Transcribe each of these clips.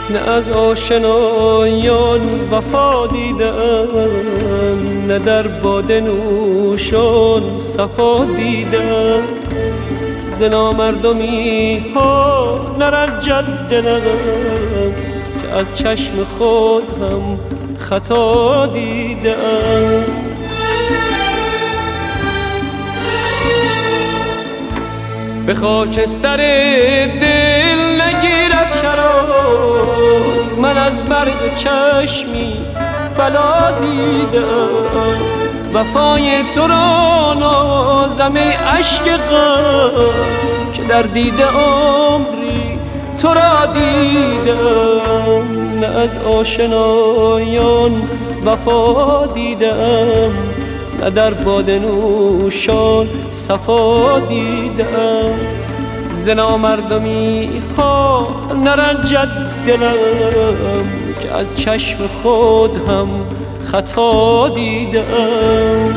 نه از آشنایان وفا دیدم، نه در باده نوشان صفا دیدم. ز نامردمی ها نرنجد دلم که از چشم خود هم خطا دیدم. به خاکستر دل نگیرد شرار، من از برق چشمی بلا دیدم. وفای تو را نازم ای اشک غم که در دیده عمری تو را دیدم. نه از آشنایان وفا دیدم، نه در باده نوشان صفا دیدم. ز نامردمی ها نرنجد دلم که از چشم خود هم خطا دیدم.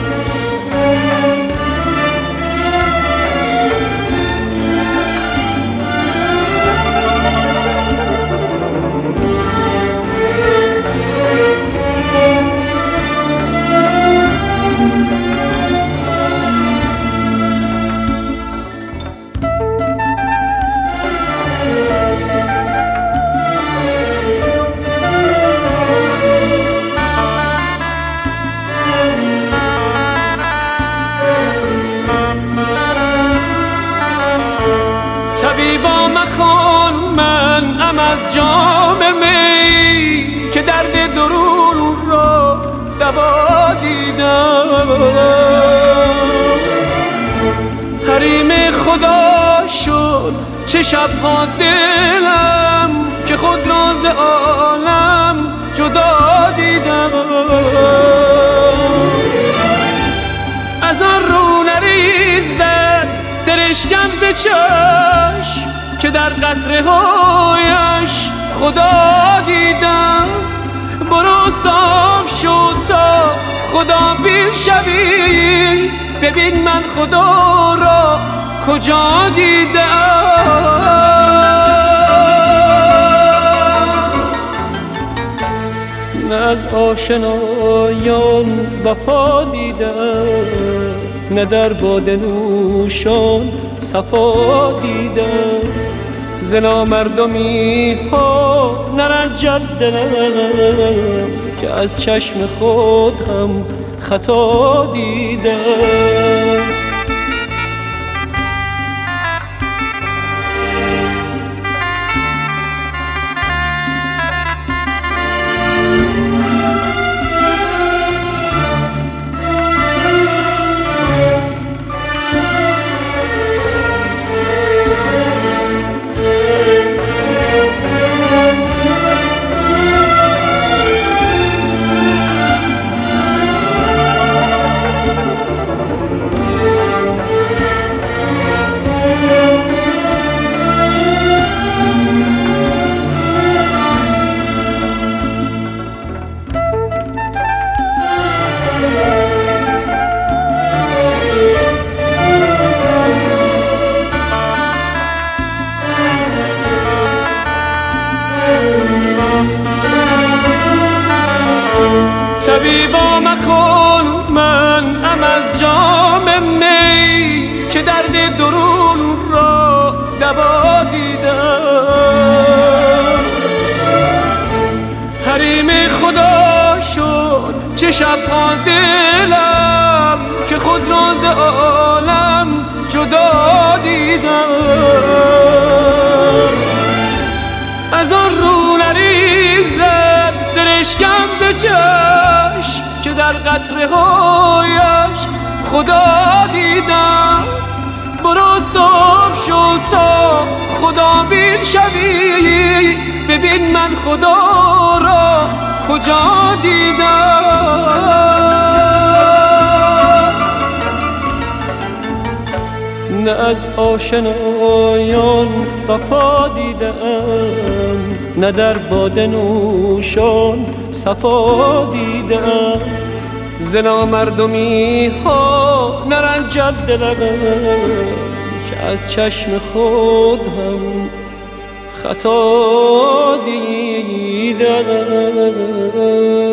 طبیبا مخوان منعم از جام می که درد درون را دوا دیدم. حریم خدا شد چه شبها دلم که خود را ز عالم جدا دیدم. از آن رو نریزد سرشکم ز چشم که در قطره هایش خدا دیدم. برو صاف شو تا خدا پیر شوی، ببین من خدا را کجا دیدم. نه از آشنایان وفا دیدم، نه در باده نوشان صفا دیدم. ز نامردمی ها نرنجد دلم که از چشم خود هم خطا دیدم. طبیبا مکن منعم از جام می که درد درون را دوا دیدم. حریم خدا شد چه شبها دلم که خود را ز عالم جدا دیدم. از آن رو نریزد سرشکم ز چشم که در قطره هایش خدا دیدم. برو صاف شو تا خدا بیر شوی، ببین من خدا را کجا دیدم. نه از آشنایان وفا دیدم، نه در باده نوشان صفا دیدم. ز نامردمی ها نرنجد دلم که از چشم خود هم خطا دیدم.